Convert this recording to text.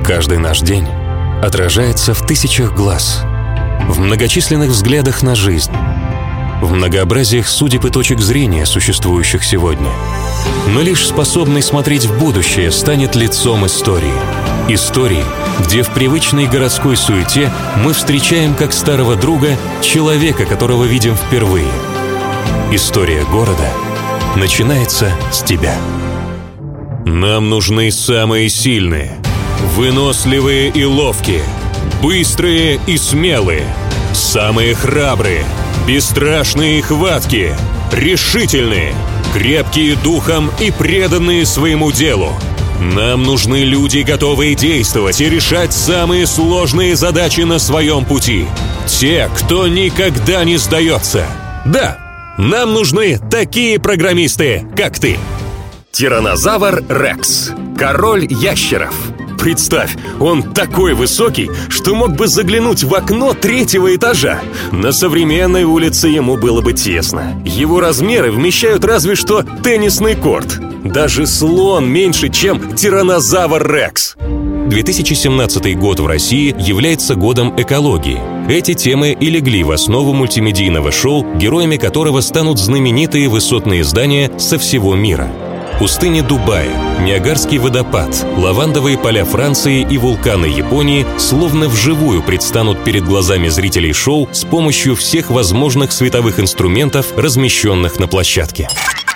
Каждый наш день отражается в тысячах глаз, в многочисленных взглядах на жизнь, в многообразиях судеб и точек зрения, существующих сегодня. Но лишь способный смотреть в будущее станет лицом истории. Истории, где в привычной городской суете мы встречаем как старого друга человека, которого видим впервые. История города начинается с тебя. Нам нужны самые сильные, выносливые и ловкие, быстрые и смелые, самые храбрые, бесстрашные и хваткие, решительные, крепкие духом и преданные своему делу. Нам нужны люди, готовые действовать и решать самые сложные задачи на своем пути. Те, кто никогда не сдается. Да, нам нужны такие программисты, как ты. Тираннозавр Рекс. Король ящеров. Представь, он такой высокий, что мог бы заглянуть в окно 3-го этажа. На современной улице ему было бы тесно. Его размеры вмещают разве что теннисный корт. Даже слон меньше, чем Тираннозавр Рекс. 2017 год в России является годом экологии. Эти темы и легли в основу мультимедийного шоу, героями которого станут знаменитые высотные здания со всего мира. Пустыни Дубая, Ниагарский водопад, лавандовые поля Франции и вулканы Японии словно вживую предстанут перед глазами зрителей шоу с помощью всех возможных световых инструментов, размещенных на площадке.